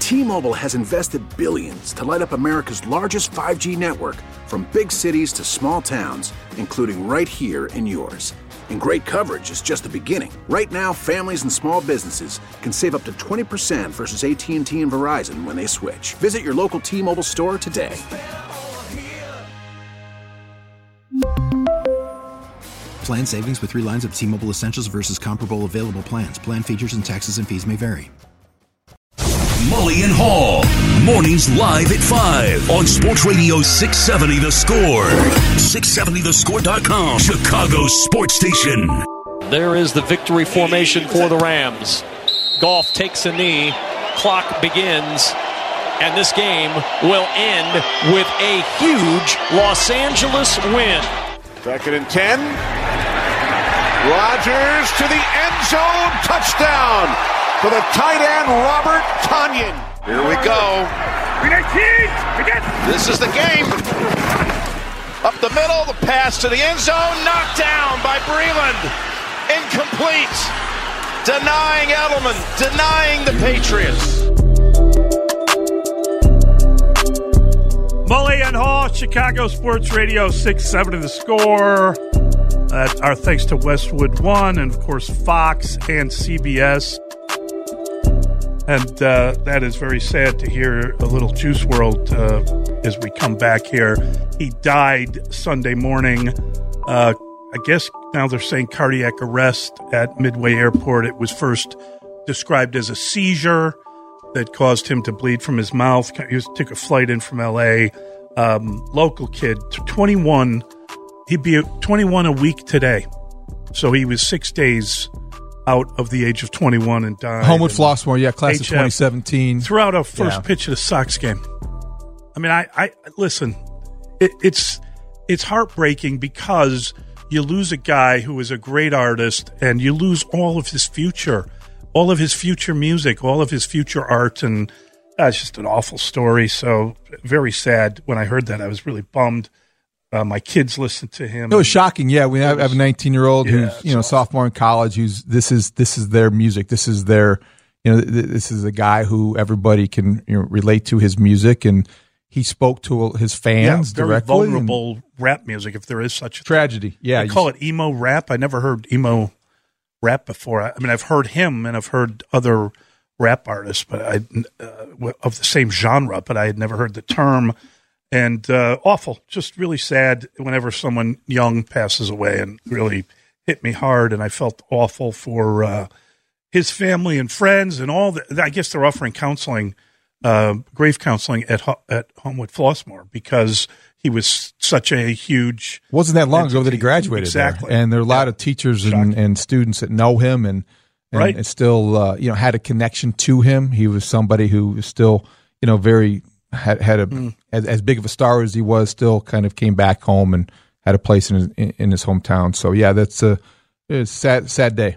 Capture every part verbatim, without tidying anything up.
T-Mobile has invested billions to light up America's largest five G network, from big cities to small towns, including right here in yours. And great coverage is just the beginning. Right now, families and small businesses can save up to twenty percent versus A T and T and Verizon when they switch. Visit your local T-Mobile store today. Plan savings with three lines of T-Mobile Essentials versus comparable available plans. Plan features and taxes and fees may vary. Mully and Haugh, mornings live at five on Sports Radio six seventy The Score. six seventy the score dot com, Chicago's sports station. There is the victory formation for the Rams. Goff takes a knee, clock begins, and this game will end with a huge Los Angeles win. Second and ten. Rodgers to the end zone, touchdown for the tight end Robert Tonyan. Here we go. This is the game. Up the middle, the pass to the end zone, knocked down by Breeland. Incomplete. Denying Edelman, denying the Patriots. Mully and Haugh, Chicago Sports Radio six seventy The Score. Uh, our thanks to Westwood One and, of course, Fox and C B S. And uh, that is very sad to hear a little Juice world uh, as we come back here. He died Sunday morning. Uh, I guess now they're saying cardiac arrest at Midway Airport. It was first described as a seizure that caused him to bleed from his mouth. He was, took a flight in from L A. Um, local kid, twenty-one. He'd be twenty-one a week today. So he was six days out of the age of twenty-one and died. Homewood Flossmoor, yeah, class H F of twenty seventeen. Threw out a first yeah. pitch of the Sox game. I mean, I, I listen, it, it's it's heartbreaking because you lose a guy who is a great artist and you lose all of his future, all of his future music, all of his future art. And uh, it's just an awful story. So very sad. When I heard that, I was really bummed. Uh, my kids listened to him. It was shocking. Yeah, we have, have a nineteen-year-old Yeah, who's you know awful. sophomore in college. Who's this is this is their music. This is their you know th- this is a guy who everybody can you know, relate to his music, and he spoke to his fans yeah, very directly. vulnerable rap music, if there is such a tragedy. Yeah, I call it emo rap. I never heard emo rap before. I, I mean, I've heard him and I've heard other rap artists, but I uh, of the same genre, but I had never heard the term. And uh, awful, just really sad whenever someone young passes away, and really hit me hard. And I felt awful for uh, his family and friends and all that. I guess they're offering counseling, uh, grave counseling at at Homewood Flossmoor because he was such a huge. Wasn't that long entity. ago that he graduated exactly. there. And there are a lot yeah. of teachers and, and students that know him and and, right. and still uh, you know had a connection to him. He was somebody who was still you know very. Had had a mm. as, as big of a star as he was, still kind of came back home and had a place in his, in, in his hometown. So yeah, that's a, a sad sad day.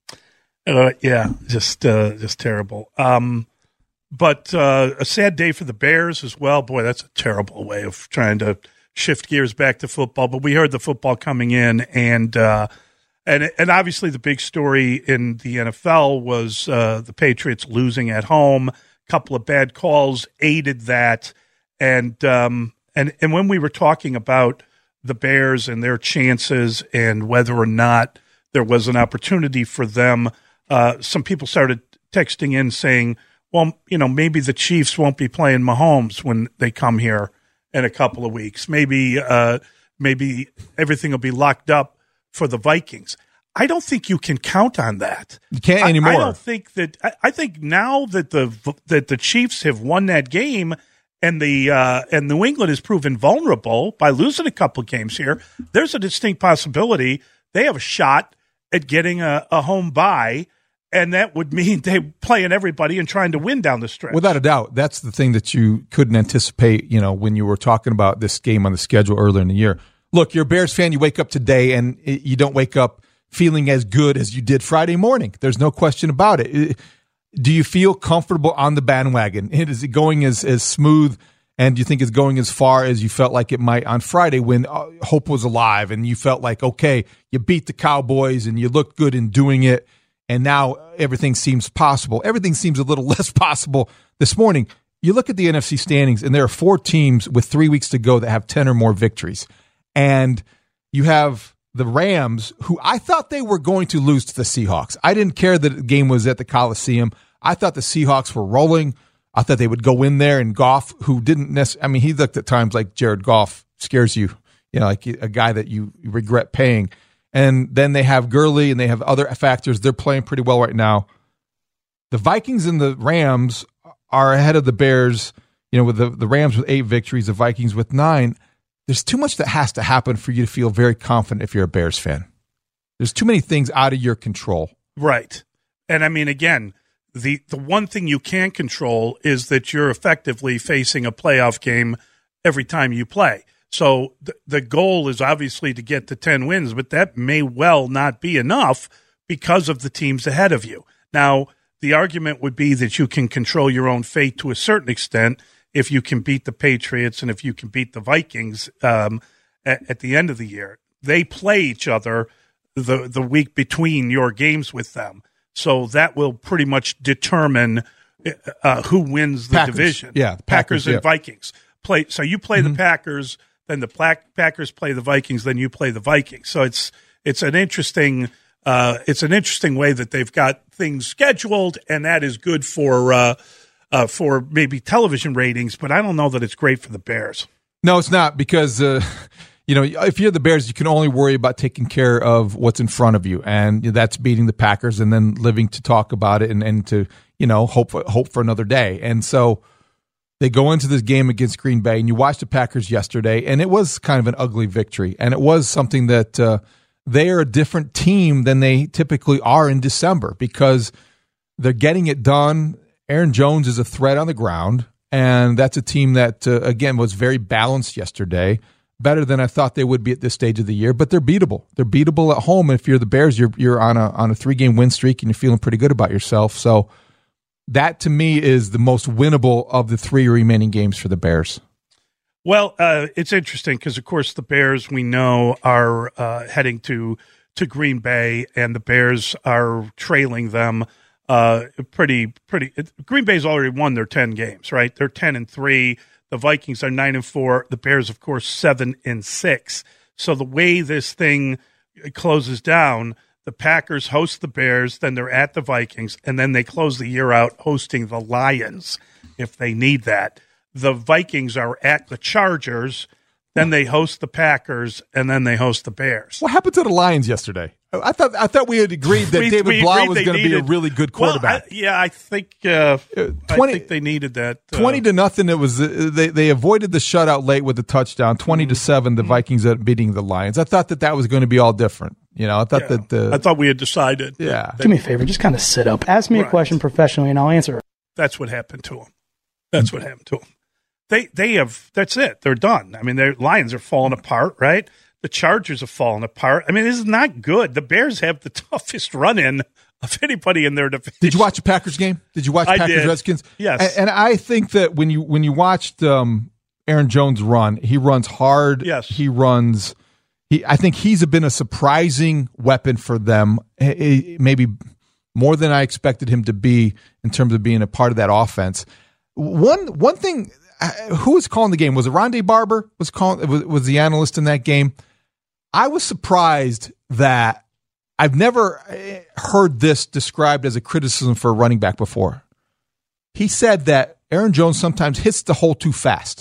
Uh, yeah, just uh, just terrible. Um, but uh, a sad day for the Bears as well. Boy, that's a terrible way of trying to shift gears back to football. But we heard the football coming in, and uh, and and obviously the big story in the N F L was uh, the Patriots losing at home. Couple of bad calls aided that, and um, and and when we were talking about the Bears and their chances and whether or not there was an opportunity for them, uh, some people started texting in saying, "Well, you know, maybe the Chiefs won't be playing Mahomes when they come here in a couple of weeks. Maybe uh, maybe everything will be locked up for the Vikings." I don't think you can count on that. You can't I, anymore. I don't think that. I, I think now that the that the Chiefs have won that game, and the uh, and New England has proven vulnerable by losing a couple of games here, there's a distinct possibility they have a shot at getting a, a home bye, and that would mean they playing everybody and trying to win down the stretch. Without a doubt, that's the thing that you couldn't anticipate. You know, when you were talking about this game on the schedule earlier in the year. Look, you're a Bears fan. You wake up today, and you don't wake up feeling as good as you did Friday morning. There's no question about it. Do you feel comfortable on the bandwagon? Is it going as, as smooth, and do you think it's going as far as you felt like it might on Friday when uh, hope was alive and you felt like, okay, you beat the Cowboys and you looked good in doing it, and now everything seems possible. Everything seems a little less possible this morning. You look at the N F C standings, and there are four teams with three weeks to go that have ten or more victories. And you have the Rams, who I thought they were going to lose to the Seahawks. I didn't care that the game was at the Coliseum. I thought the Seahawks were rolling. I thought they would go in there, and Goff, who didn't necessarily, I mean, he looked at times like Jared Goff scares you, you know, like a guy that you regret paying. And then they have Gurley, and they have other factors. They're playing pretty well right now. The Vikings and the Rams are ahead of the Bears, you know, with the, the Rams with eight victories, the Vikings with nine. There's too much that has to happen for you to feel very confident if you're a Bears fan. There's too many things out of your control. Right. And I mean, again, the, the one thing you can control is that you're effectively facing a playoff game every time you play. So th- the goal is obviously to get to ten wins, but that may well not be enough because of the teams ahead of you. Now, the argument would be that you can control your own fate to a certain extent if you can beat the Patriots and if you can beat the Vikings um, at, at the end of the year. They play each other the, the week between your games with them. So that will pretty much determine uh, who wins the Packers. division. Yeah, the Packers, Packers and yeah. Vikings. Play. So you play mm-hmm. the Packers, then the Black Packers play the Vikings, then you play the Vikings. So it's it's an interesting uh, it's an interesting way that they've got things scheduled, and that is good for uh, uh, for maybe television ratings. But I don't know that it's great for the Bears. No, it's not, because uh, you know, if you're the Bears, you can only worry about taking care of what's in front of you, and that's beating the Packers, and then living to talk about it, and, and to you know hope for, hope for another day. And so they go into this game against Green Bay, and you watched the Packers yesterday, and it was kind of an ugly victory, and it was something that uh, they are a different team than they typically are in December, because they're getting it done. Aaron Jones is a threat on the ground, and that's a team that, uh, again, was very balanced yesterday, better than I thought they would be at this stage of the year, but they're beatable. They're beatable at home. If you're the Bears, you're you're on a on a three-game win streak, and you're feeling pretty good about yourself. So that, to me, is the most winnable of the three remaining games for the Bears. Well, uh, it's interesting because, of course, the Bears, we know, are uh, heading to to Green Bay, and the Bears are trailing them uh, pretty, pretty. Green Bay's already won their ten games, right? They're ten and three. The Vikings are nine and four. The Bears, of course, seven and six. So the way this thing closes down, the Packers host the Bears, then they're at the Vikings, and then they close the year out hosting the Lions if they need that. The Vikings are at the Chargers, then they host the Packers, and then they host the Bears. What happened to the Lions yesterday? I thought I thought we had agreed that we, David we Blau was going to needed, be a really good quarterback. Well, I, yeah, I think uh, twenty, I think they needed that. Uh, twenty to nothing. It was uh, they they avoided the shutout late with the touchdown. Twenty mm-hmm. to seven, the Vikings are beating the Lions. I thought that that was going to be all different. You know, I thought yeah. that the, I thought we had decided. Yeah, that, do me a favor, just kind of sit up. Ask me right. a question professionally, and I'll answer it. That's what happened to them. That's what happened to them. They they have. That's it. They're done. I mean, their Lions are falling apart, right? The Chargers are falling apart. I mean, this is not good. The Bears have the toughest run-in of anybody in their division. Did you watch the Packers game? Did you watch I Packers did. Redskins? Yes. And, and I think that when you when you watched um, Aaron Jones run, he runs hard. Yes. He runs. He. I think he's been a surprising weapon for them. Maybe more than I expected him to be in terms of being a part of that offense. One one thing. Who was calling the game? Was it Rondé Barber? Was calling was, was the analyst in that game? I was surprised that I've never heard this described as a criticism for a running back before. He said that Aaron Jones sometimes hits the hole too fast.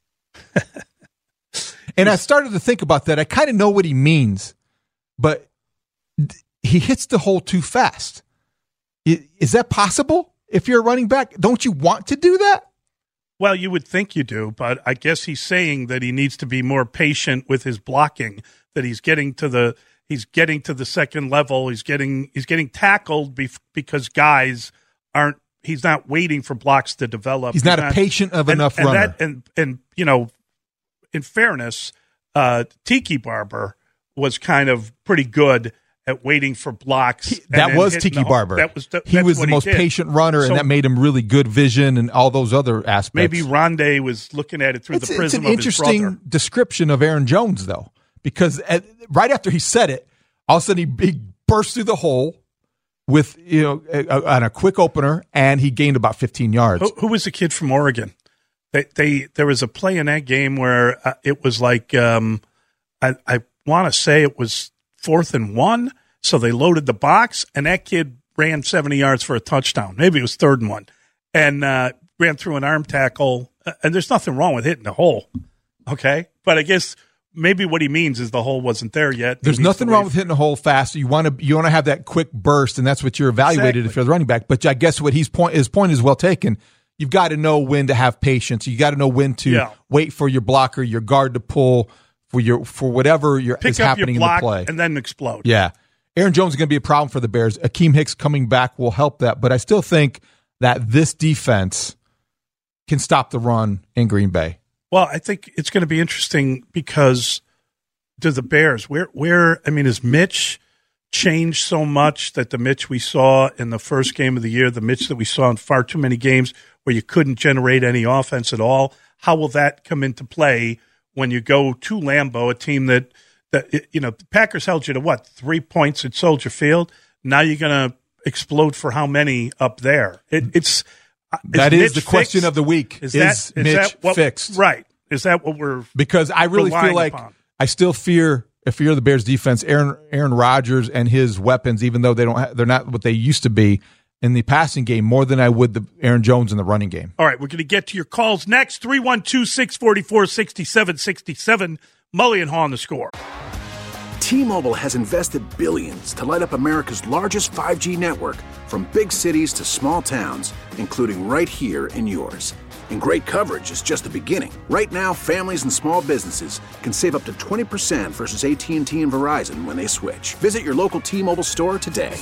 And I started to think about that. I kind of know what he means, but he hits the hole too fast. Is that possible? If you're a running back, don't you want to do that? Well, you would think you do, but I guess he's saying that he needs to be more patient with his blocking, that he's getting to the he's getting to the second level, he's getting he's getting tackled bef- because guys aren't he's not waiting for blocks to develop. He's, he's not, not a patient of and, enough and runner. That, and and you know, in fairness, uh, Tiki Barber was kind of pretty good at waiting for blocks. He, that was Tiki Barber. That was the, he was the most patient runner, so, and that made him really good vision and all those other aspects. Maybe Rondé was looking at it through it's, the prism of his brother. It's an interesting description of Aaron Jones, though, because at, right after he said it, all of a sudden he, he burst through the hole, with you know a, a, on a quick opener, and he gained about fifteen yards. Who, who was the kid from Oregon? They, they there was a play in that game where uh, it was like um, I, I want to say it was fourth and one, so they loaded the box, and that kid ran seventy yards for a touchdown. Maybe it was third and one, and uh, ran through an arm tackle. And there's nothing wrong with hitting the hole, okay? But I guess maybe what he means is the hole wasn't there yet. There's nothing wrong with hitting a hole fast. You want to you want to have that quick burst, and that's what you're evaluated Exactly. if you're the running back. But I guess what he's point his point is well taken. You've got to know when to have patience. You got to know when to Yeah. wait for your blocker, your guard to pull for your for whatever your, Pick is up happening your block in the play. and then explode. Yeah, Aaron Jones is going to be a problem for the Bears. Akeem Hicks coming back will help that, but I still think that this defense can stop the run in Green Bay. Well, I think it's going to be interesting because do the Bears, where, where, I mean, has Mitch changed so much that the Mitch we saw in the first game of the year, the Mitch that we saw in far too many games where you couldn't generate any offense at all? How will that come into play when you go to Lambeau, a team that, that you know, the Packers held you to what, three points at Soldier Field? Now you're going to explode for how many up there? It, it's That is, Mitch the question fixed? of the week. Is, Is, that, is Mitch that what, fixed? Right. Is that what we're Because I really feel relying like upon? I still fear if you're the Bears defense, Aaron Aaron Rodgers and his weapons, even though they don't ha- they're not what they used to be in the passing game, more than I would the Aaron Jones in the running game. All right, we're going to get to your calls next. three one two, six four four, six seven six seven. Mully and Haw on the Score. T-Mobile has invested billions to light up America's largest five G network, from big cities to small towns, including right here in yours. And great coverage is just the beginning. Right now, families and small businesses can save up to twenty percent versus A T and T and Verizon when they switch. Visit your local T-Mobile store today.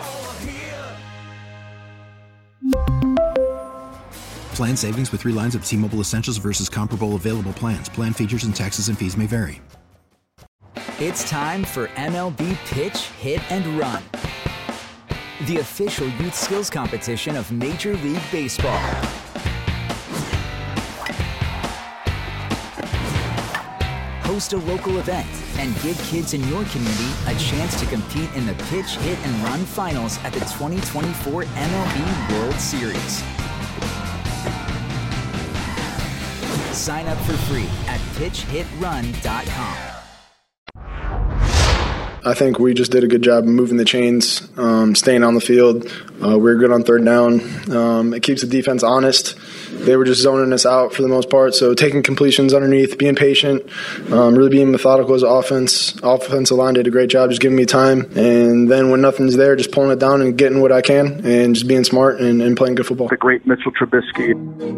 Plan savings with three lines of T-Mobile Essentials versus comparable available plans. Plan features and taxes and fees may vary. It's time for M L B Pitch, Hit, and Run, the official youth skills competition of Major League Baseball. Host a local event and give kids in your community a chance to compete in the Pitch, Hit, and Run finals at the twenty twenty-four M L B World Series. Sign up for free at pitch hit run dot com. I think we just did a good job of moving the chains, um, staying on the field. Uh, we were good on third down. Um, it keeps the defense honest. They were just zoning us out for the most part, so taking completions underneath, being patient, um, really being methodical as offense. Offensive line did a great job just giving me time, and then when nothing's there, just pulling it down and getting what I can and just being smart and, and playing good football. The great Mitchell Trubisky.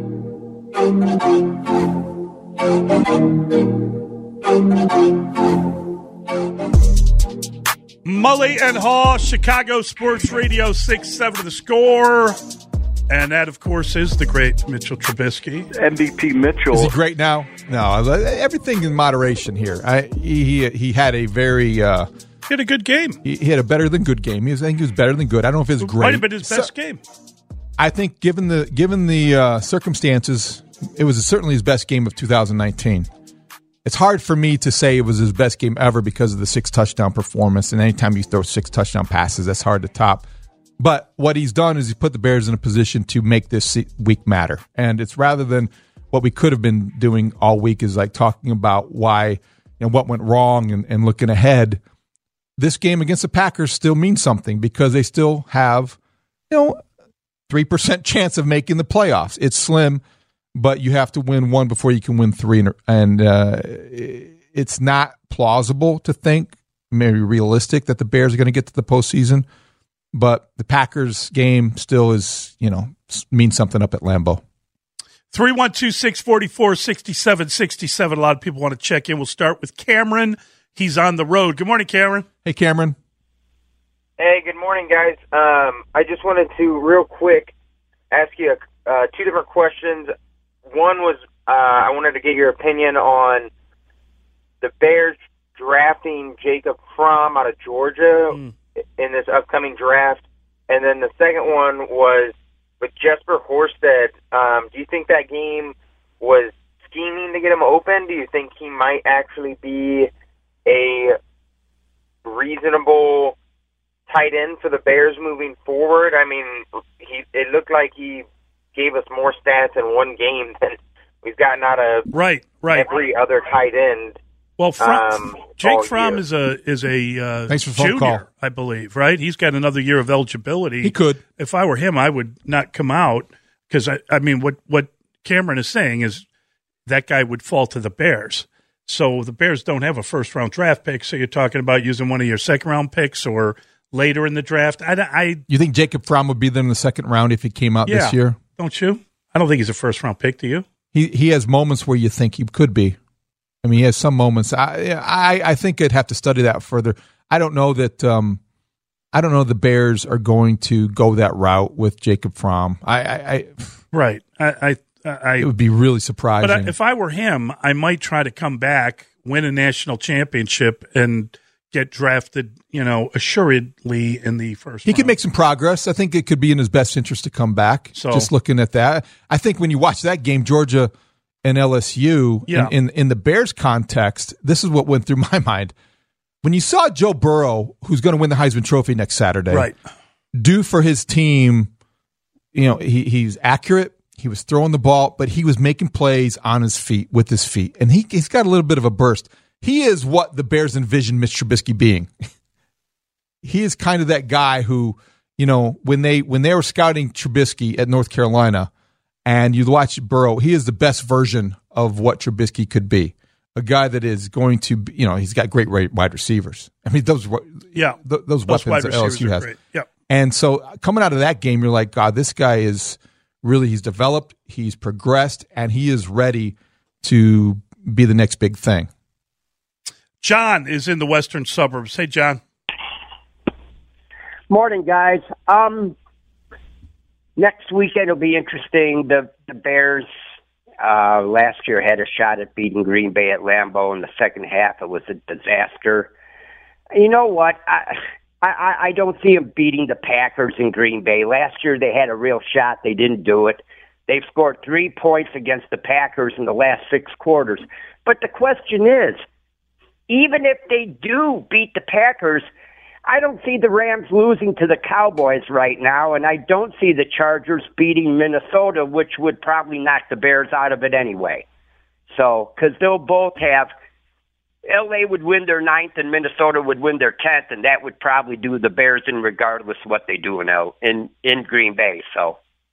Mully and Haw, Chicago Sports Radio six seven The Score. And that, of course, is the great Mitchell Trubisky. M V P Mitchell. Is he great now? No, everything in moderation here. I, he he had a very uh, he had a good game. He, he had a better than good game. He was, I think he was better than good. I don't know if it's great. Might have been his best so, game. I think given the given the uh, circumstances, it was certainly his best game of two thousand nineteen. It's hard for me to say it was his best game ever because of the six touchdown performance. And anytime you throw six touchdown passes, that's hard to top. But what he's done is he's put the Bears in a position to make this week matter. And it's rather than what we could have been doing all week is like talking about why, you know, what went wrong and, and looking ahead. This game against the Packers still means something because they still have, you know, three percent chance of making the playoffs. It's slim, but you have to win one before you can win three. And, and uh, it's not plausible to think, maybe realistic, that the Bears are going to get to the postseason. But the Packers game still is, you know, means something up at Lambeau. three one two, six four four, six seven six seven. A lot of people want to check in. We'll start with Cameron. He's on the road. Good morning, Cameron. Hey, Cameron. Hey, good morning, guys. Um, I just wanted to, real quick, ask you uh, two different questions. One was uh, I wanted to get your opinion on the Bears drafting Jacob Fromm out of Georgia mm. in this upcoming draft. And then the second one was with Jesper Horsted. Um, do you think that game was scheming to get him open? Do you think he might actually be a reasonable tight tight end for the Bears moving forward? I mean, he it looked like he gave us more stats in one game than we've gotten out of right, right. every other tight end. Well, Fromm, um, Jake Fromm is a is a uh, Thanks for phone junior, call. I believe, right? He's got another year of eligibility. He could. If I were him, I would not come out because I, I mean, what what Cameron is saying is that guy would fall to the Bears. So the Bears don't have a first round draft pick. So you're talking about using one of your second round picks or later in the draft. I, I You think Jacob Fromm would be there in the second round if he came out yeah, this year? Don't you? I don't think he's a first round pick. Do you? He he has moments where you think he could be. I mean, he has some moments. I I, I think I'd have to study that further. I don't know that. Um, I don't know the Bears are going to go that route with Jacob Fromm. I, I, I right. I, I, I it would be really surprising. But I, if I were him, I might try to come back, win a national championship, and get drafted. You know, assuredly in the first. He round. could make some progress. I think it could be in his best interest to come back. So, just looking at that, I think when you watch that game, Georgia and L S U, yeah. in, in in the Bears context, this is what went through my mind. When you saw Joe Burrow, who's going to win the Heisman Trophy next Saturday, right. do for his team, you know, he he's accurate. He was throwing the ball, but he was making plays on his feet, with his feet. And he, he's got a little bit of a burst. He is what the Bears envisioned Mitch Trubisky being. He is kind of that guy who, you know, when they when they were scouting Trubisky at North Carolina, and you watch Burrow, he is the best version of what Trubisky could be. A guy that is going to, be, you know, he's got great wide receivers. I mean, those yeah, th- those, those weapons that L S U has. Great. Yeah. And so coming out of that game, you're like, God, this guy is really, he's developed, he's progressed, and he is ready to be the next big thing. John is in the western suburbs. Hey, John. Morning, guys. Um, next weekend will be interesting. The the Bears uh, last year had a shot at beating Green Bay at Lambeau. In the second half, it was a disaster. You know what? I I, I don't see them beating the Packers in Green Bay. Last year, they had a real shot. They didn't do it. They've scored three points against the Packers in the last six quarters. But the question is, even if they do beat the Packers, I don't see the Rams losing to the Cowboys right now, and I don't see the Chargers beating Minnesota, which would probably knock the Bears out of it anyway. So, because they'll both have, L A would win their ninth and Minnesota would win their tenth, and that would probably do the Bears in regardless of what they do in L, in, in Green Bay. So,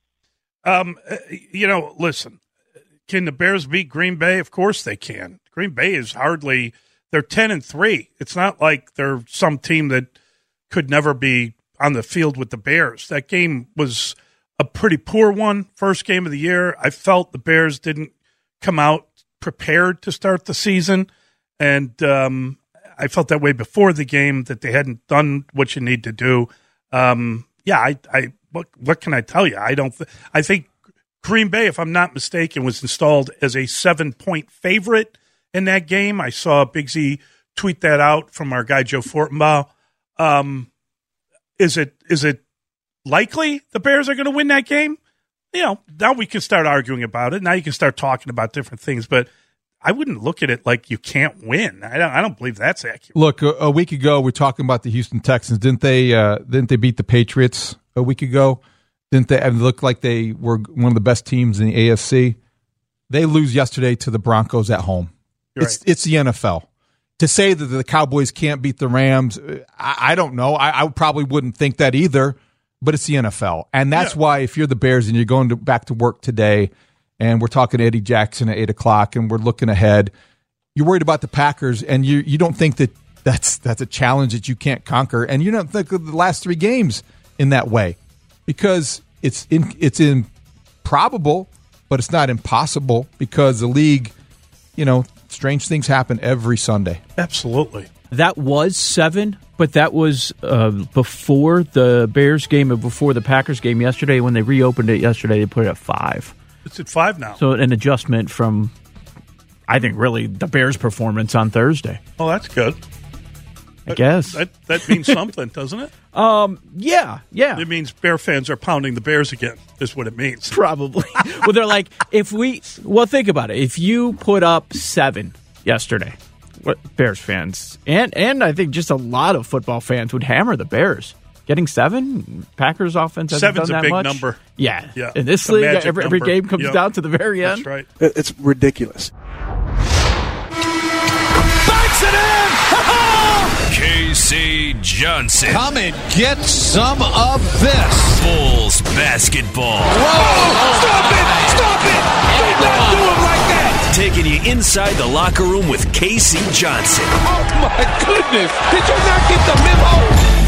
um, you know, listen, can the Bears beat Green Bay? Of course they can. Green Bay is hardly. They're ten and three. It's not like they're some team that could never be on the field with the Bears. That game was a pretty poor one, first game of the year. I felt the Bears didn't come out prepared to start the season, and um, I felt that way before the game, that they hadn't done what you need to do. Um, yeah, I, I what what can I tell you? I don't. Th- I think Green Bay, if I'm not mistaken, was installed as a seven point favorite in that game. I saw Big Z tweet that out from our guy Joe Fortenbaugh. Um, is it is it likely the Bears are going to win that game? You know, now we can start arguing about it. Now you can start talking about different things, but I wouldn't look at it like you can't win. I don't. I don't believe that's accurate. Look, a, a week ago we're talking about the Houston Texans. Didn't they? Uh, didn't they beat the Patriots a week ago? Didn't they? And look like they were one of the best teams in the A F C. They lose yesterday to the Broncos at home. You're it's right. it's the N F L. To say that the Cowboys can't beat the Rams, I, I don't know. I, I probably wouldn't think that either, but it's the N F L. And that's Yeah. why if you're the Bears and you're going to, back to work today, and we're talking Eddie Jackson at eight o'clock and we're looking ahead, you're worried about the Packers, and you you don't think that that's, that's a challenge that you can't conquer. And you don't think of the last three games in that way, because it's in, it's improbable, but it's not impossible, because the league, you know, strange things happen every Sunday. Absolutely. That was seven, but that was uh, before the Bears game and before the Packers game yesterday. When they reopened it yesterday, they put it at five. It's at five now. So an adjustment from, I think, really the Bears' performance on Thursday. Oh, that's good. I guess. That, that means something, doesn't it? Um. Yeah, yeah. It means Bear fans are pounding the Bears again, is what it means. Probably. Well, they're like, if we, well, think about it. If you put up seven yesterday, what Bears fans, and, and I think just a lot of football fans would hammer the Bears. getting seven. Packers offense hasn't Seven's done a that big much. number. Yeah. Yeah. In this It's a league, magic every, every number. game comes Yep. down to the very end. That's right. It's ridiculous. Banks it in! K C Johnson. Come and get some of this. Bulls basketball. Whoa! Stop it! Stop it! Do not do it like that! Taking you inside the locker room with K C Johnson. Oh, my goodness. Did you not get the memo?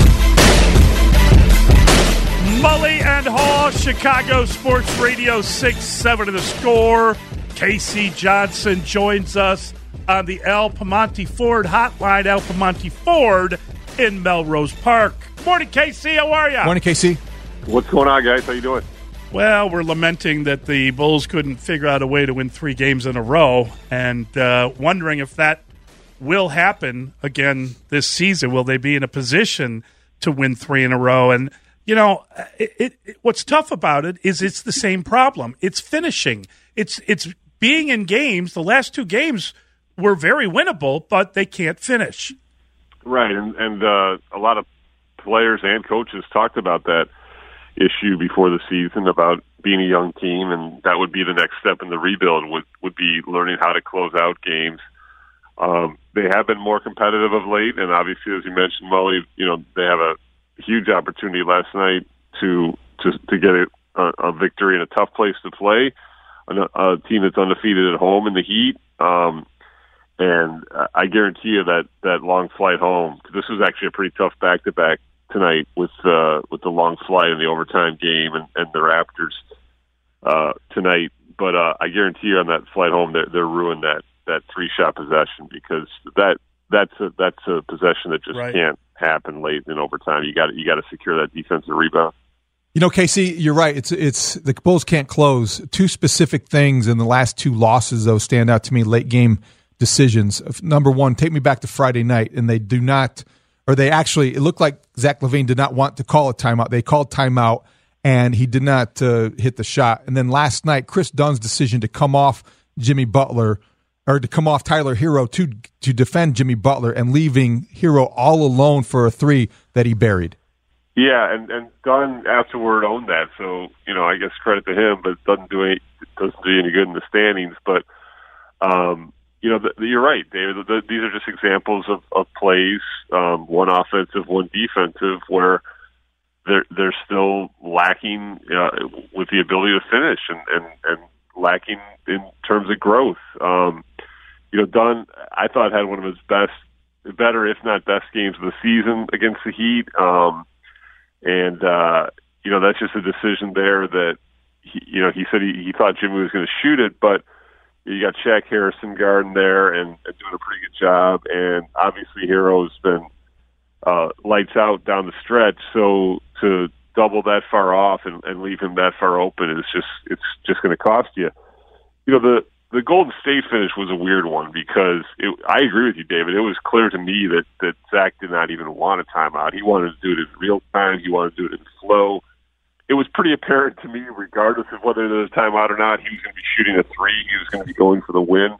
Mully and Haw, Chicago Sports Radio six seven of the Score. K C Johnson joins us on the El Piemonte Ford hotline. El Piemonte Ford in Melrose Park. Good morning, K C. How are you? Morning, K C. What's going on, guys? How you doing? Well, we're lamenting that the Bulls couldn't figure out a way to win three games in a row, and uh, wondering if that will happen again this season. Will they be in a position to win three in a row? And you know, it, it, what's tough about it is it's the same problem. It's finishing. It's it's being in games. The last two games were very winnable, but they can't finish. Right, and and uh, a lot of players and coaches talked about that issue before the season about being a young team, and that would be the next step in the rebuild. Would would be learning how to close out games. Um, they have been more competitive of late, and obviously, as you mentioned, Mully, you know, they have a huge opportunity last night to to to get a, a victory in a tough place to play, a, a team that's undefeated at home in the Heat. Um, and I guarantee you that that long flight home, because this was actually a pretty tough back to back tonight with uh, with the long flight and the overtime game and, and the Raptors uh, tonight. But uh, I guarantee you on that flight home, they're, they're ruined that that three shot possession, because that that's a that's a possession that just Right. can't happen late in overtime. You got you got to secure that defensive rebound. You know, K C, you're right. It's it's the Bulls can't close. Two specific things in the last two losses, though, stand out to me. Late game decisions. Number one, take me back to Friday night, and they do not, or they actually, it looked like Zach LaVine did not want to call a timeout. They called timeout, and he did not uh, hit the shot. And then last night, Chris Dunn's decision to come off Jimmy Butler, or to come off Tyler Hero to to defend Jimmy Butler, and leaving Hero all alone for a three that he buried. Yeah, and and Dunn afterward owned that. So you know, I guess credit to him, but it doesn't do any doesn't do any good in the standings. But um, you know, the, the, you're right, David. The, the, these are just examples of of plays, um, one offensive, one defensive, where they're they're still lacking uh, with the ability to finish, and and and lacking in terms of growth. Um, you know, Dunn, I thought, had one of his best, better, if not best games of the season against the Heat. Um, and, uh, you know, that's just a decision there that, he, you know, he said he, he thought Jimmy was going to shoot it, but you got Shaq Harrison guarding there and, and doing a pretty good job. And obviously Hero's been uh, lights out down the stretch. So to double that far off and, and leave him that far open is just, it's just going to cost you. You know, the, the Golden State finish was a weird one because it, I agree with you, David. It was clear to me that, that Zach did not even want a timeout. He wanted to do it in real time. He wanted to do it in flow. It was pretty apparent to me, regardless of whether there was a timeout or not, he was going to be shooting a three. He was going to be going for the win.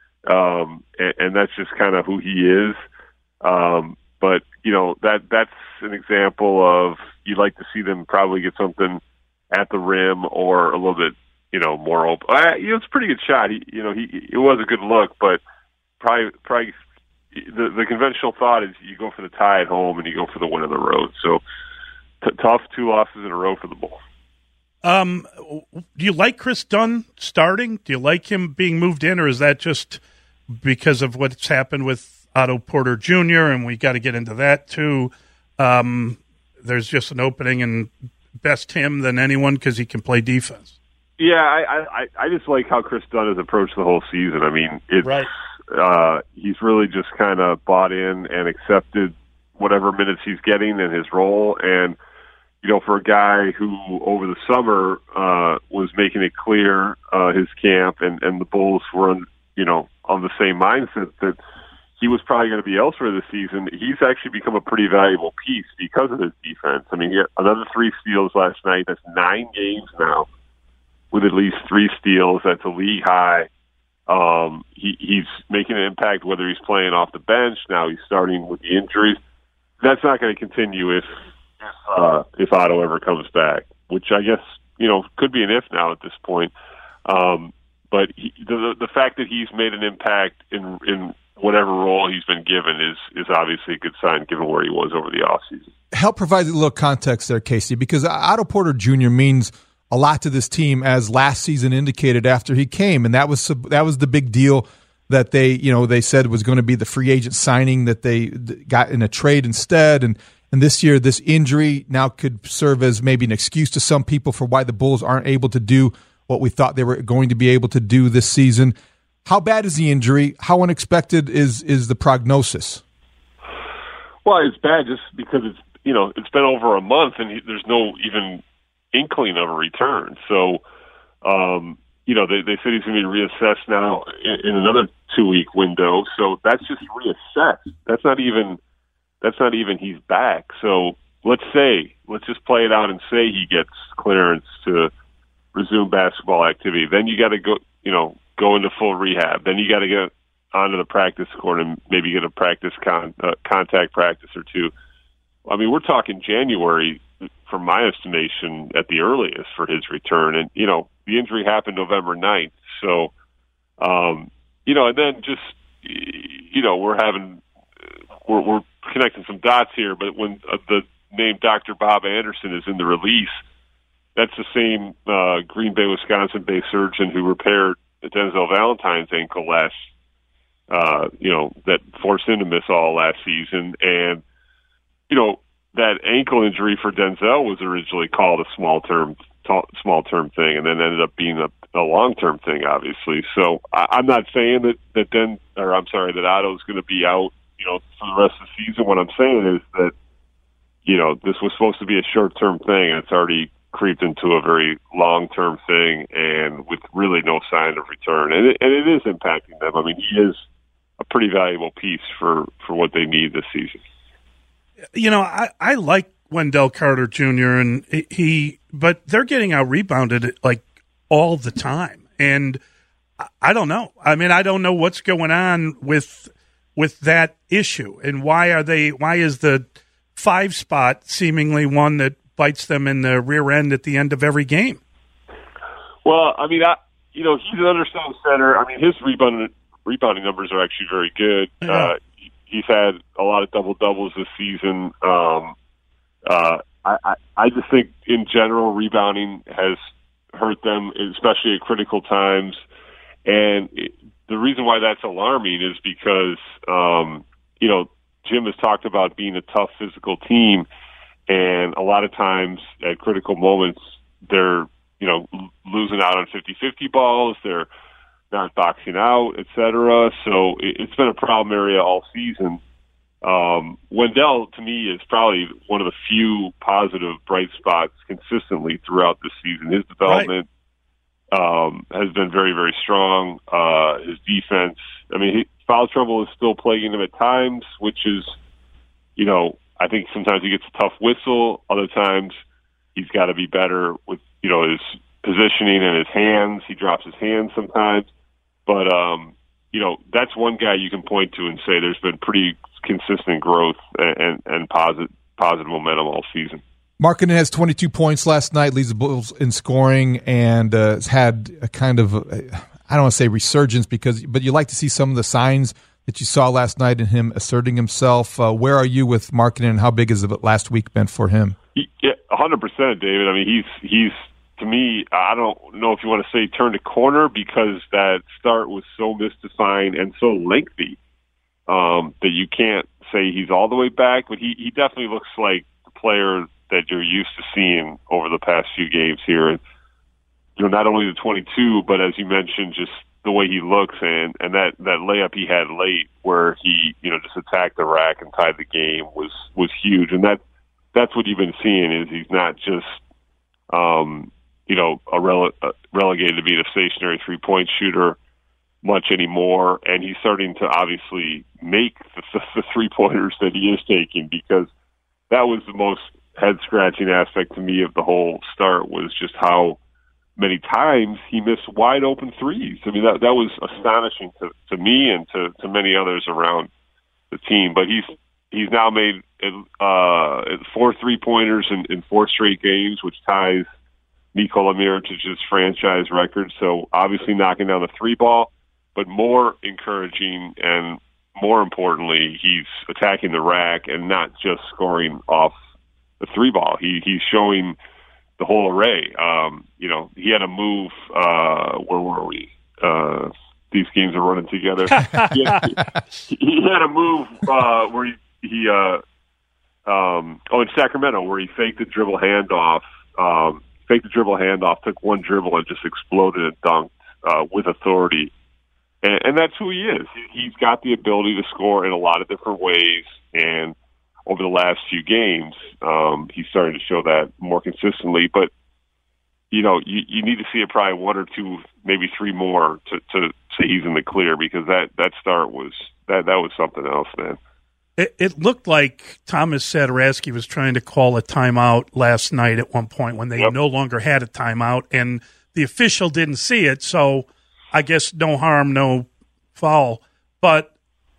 Um, and, and that's just kind of who he is. Um, but, you know, that that's an example of you'd like to see them probably get something at the rim or a little bit, you know, more open. Uh, you know, it's a pretty good shot. He, you know, he it was a good look, but probably probably the the conventional thought is you go for the tie at home and you go for the win on the road. So t- tough two losses in a row for the Bulls. Um, do you like Chris Dunn starting? Do you like him being moved in, or is that just because of what's happened with Otto Porter Junior? And we got to get into that too. Um, there's just an opening, and best him than anyone because he can play defense. Yeah, I, I, I just like how Chris Dunn has approached the whole season. I mean, it's right. uh, he's really just kind of bought in and accepted whatever minutes he's getting in his role. And, you know, for a guy who over the summer uh, was making it clear uh, his camp and, and the Bulls were, on, you know, on the same mindset that he was probably going to be elsewhere this season, he's actually become a pretty valuable piece because of his defense. I mean, he had another three steals last night. That's nine games now with at least three steals. That's a league high. Um, he, he's making an impact whether he's playing off the bench. Now he's starting with the injuries. That's not going to continue if if, uh, if Otto ever comes back, which I guess, you know, could be an if now at this point. Um, but he, the the fact that he's made an impact in in whatever role he's been given is is obviously a good sign given where he was over the offseason. Help provide a little context there, Casey, because Otto Porter Junior means a lot to this team, as last season indicated after he came, and that was that was the big deal that they you know they said was going to be the free agent signing that they got in a trade instead, and and this year this injury now could serve as maybe an excuse to some people for why the Bulls aren't able to do what we thought they were going to be able to do this season. How bad is the injury? How unexpected is is the prognosis? Well, it's bad just because it's you know it's been over a month and he, there's no even inkling of a return. So, um, you know, they, they said he's going to be reassessed now in, in another two week window. So that's just reassessed. That's not even that's not even he's back. So let's say let's just play it out and say he gets clearance to resume basketball activity. Then you got to go, you know, go into full rehab. Then you got to get onto the practice court and maybe get a practice con, uh, contact practice or two. I mean, we're talking January, from my estimation, at the earliest for his return. And, you know, the injury happened November ninth. So, um, you know, and then just, you know, we're having, we're, we're connecting some dots here, but when uh, the name Doctor Bob Anderson is in the release, that's the same uh, Green Bay, Wisconsin-based surgeon who repaired Denzel Valentine's ankle last, uh, you know, that forced him to miss all last season. And, you know, that ankle injury for Denzel was originally called a small term, t- small term thing, and then ended up being a, a long term thing, obviously. So I, I'm not saying that that then, or I'm sorry, that Otto's going to be out, you know, for the rest of the season. What I'm saying is that, you know, this was supposed to be a short term thing, and it's already creeped into a very long term thing, and with really no sign of return. And it, and it is impacting them. I mean, he is a pretty valuable piece for, for what they need this season. You know, I, I like Wendell Carter Junior and he, but they're getting out rebounded like all the time, and I, I don't know. I mean, I don't know what's going on with with that issue, and why are they? Why is the five spot seemingly one that bites them in the rear end at the end of every game? Well, I mean, I, you know, he's an undersized center. I mean, his rebounding rebounding numbers are actually very good. Yeah. Uh, He's had a lot of double-doubles this season. Um, uh, I, I, I just think, in general, rebounding has hurt them, especially at critical times. And it, the reason why that's alarming is because, um, you know, Jim has talked about being a tough physical team, and a lot of times at critical moments, they're, you know, losing out on fifty-fifty balls. They're not boxing out, et cetera. So it, it's been a problem area all season. Um, Wendell, to me, is probably one of the few positive bright spots consistently throughout this season. His development right. um, has been very, very strong. Uh, his defense, I mean, he, foul trouble is still plaguing him at times, which is, you know, I think sometimes he gets a tough whistle. Other times he's got to be better with, you know, his positioning and his hands. He drops his hands sometimes. But, um, you know, that's one guy you can point to and say there's been pretty consistent growth and, and, and positive, positive momentum all season. Markkanen has twenty-two points last night, leads the Bulls in scoring, and uh, has had a kind of, a, I don't want to say resurgence, because, but you like to see some of the signs that you saw last night in him asserting himself. Uh, where are you with Markkanen, and how big has the last week been for him? Yeah, one hundred percent, David. I mean, he's he's. To me, I don't know if you want to say turned a corner, because that start was so mystifying and so lengthy um, that you can't say he's all the way back. But he, he definitely looks like the player that you're used to seeing over the past few games here. And, you know, not only the twenty-two, but as you mentioned, just the way he looks, and, and that, that layup he had late where he, you know, just attacked the rack and tied the game was, was huge. And that that's what you've been seeing, is he's not just um, – you know, a rele- uh, relegated to being a stationary three-point shooter much anymore. And he's starting to obviously make the, the, the three-pointers that he is taking, because that was the most head-scratching aspect to me of the whole start, was just how many times he missed wide-open threes. I mean, that that was astonishing to, to me and to, to many others around the team. But he's he's now made uh, four three-pointers in, in four straight games, which ties Nikola Mirotic's franchise record. So obviously knocking down the three ball, but more encouraging and more importantly, he's attacking the rack and not just scoring off the three ball. He he's showing the whole array. Um, you know, he had a move. Uh, where were we? Uh, these games are running together. he, had, he had a move uh, where he, he uh, um, oh, in Sacramento, where he faked the dribble handoff, um, faked the dribble handoff, took one dribble and just exploded and dunked uh, with authority. And, and that's who he is. He's got the ability to score in a lot of different ways. And over the last few games, um, he's starting to show that more consistently. But, you know, you, you need to see it probably one or two, maybe three more to, to say he's in the clear, because that, that start was that, that was something else, man. It, it looked like Thomas Satoransky was trying to call a timeout last night at one point when they yep. no longer had a timeout, and the official didn't see it, so I guess no harm, no foul. But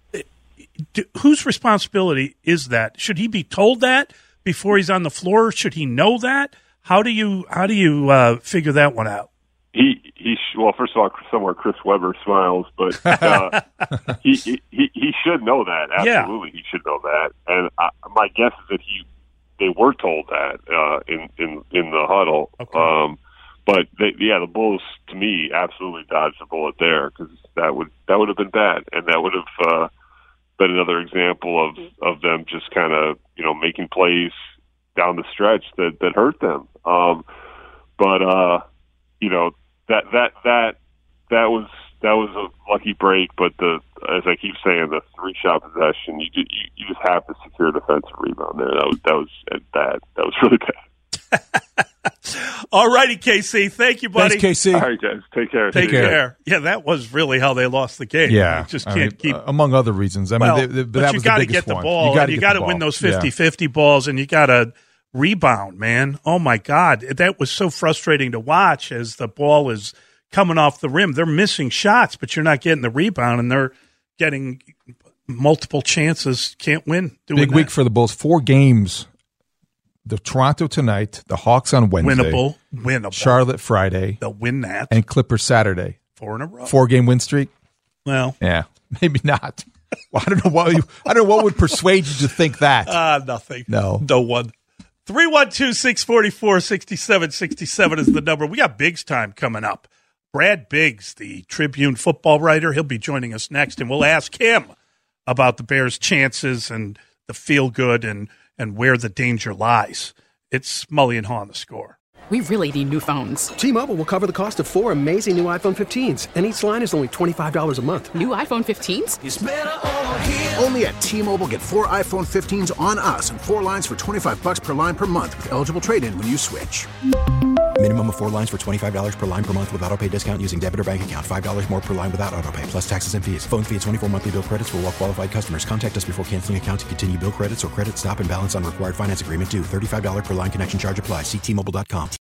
do, whose responsibility is that? Should he be told that before he's on the floor? Should he know that? How do you how do you uh, figure that one out? He he well, first of all, somewhere Chris Webber smiles, but uh, he, he he should know that. Absolutely, yeah. He should know that. And I, my guess is that he they were told that uh, in in in the huddle. Okay. Um, but they, yeah, the Bulls to me absolutely dodged the bullet there, because that would that would have been bad, and that would have uh, been another example of of them just kind of you know making plays down the stretch that that hurt them. Um, but uh, you know. That that that that was that was a lucky break, but the as I keep saying, the three shot possession, you you, you just have to secure a defensive rebound there. That was that was bad. That was really bad. All righty, K C. Thank you, buddy. Thanks, K C. All right, guys. Take care. Take care. care. Yeah, that was really how they lost the game. Yeah, you just I can't mean, keep uh, among other reasons. I well, mean, they, they, but that you was got the to get the one. ball. You got to you got to win those fifty-fifty yeah. balls, and you got to rebound, man. Oh my God, that was so frustrating to watch as the ball is coming off the rim. They're missing shots, but you're not getting the rebound, and they're getting multiple chances. Can't win. Doing Big that. week for the Bulls. Four games. The Toronto tonight, the Hawks on Wednesday. Winnable. Winnable. Charlotte Friday. They'll win that. And Clippers Saturday. Four in a row. Four-game win streak? Well. Yeah, maybe not. Well, I don't know what you, I don't know what would persuade you to think that. Uh, nothing. No. No one. three one two, six four four, six seven six seven is the number. We got Biggs time coming up. Brad Biggs, the Tribune football writer, he'll be joining us next, and we'll ask him about the Bears' chances and the feel-good and, and where the danger lies. It's Mully and Haw on The Score. We really need new phones. T-Mobile will cover the cost of four amazing new iPhone fifteens, and each line is only twenty-five dollars a month. New iPhone fifteens? It's better over here. Only at T-Mobile, get four iPhone fifteens on us and four lines for twenty-five bucks per line per month with eligible trade-in when you switch. Minimum of four lines for twenty-five dollars per line per month with autopay discount using debit or bank account. five dollars more per line without autopay, plus taxes and fees. Phone fee at twenty-four monthly bill credits for well-qualified customers. Contact us before canceling account to continue bill credits or credit stop and balance on required finance agreement due. thirty-five dollars per line connection charge applies. See T Mobile dot com.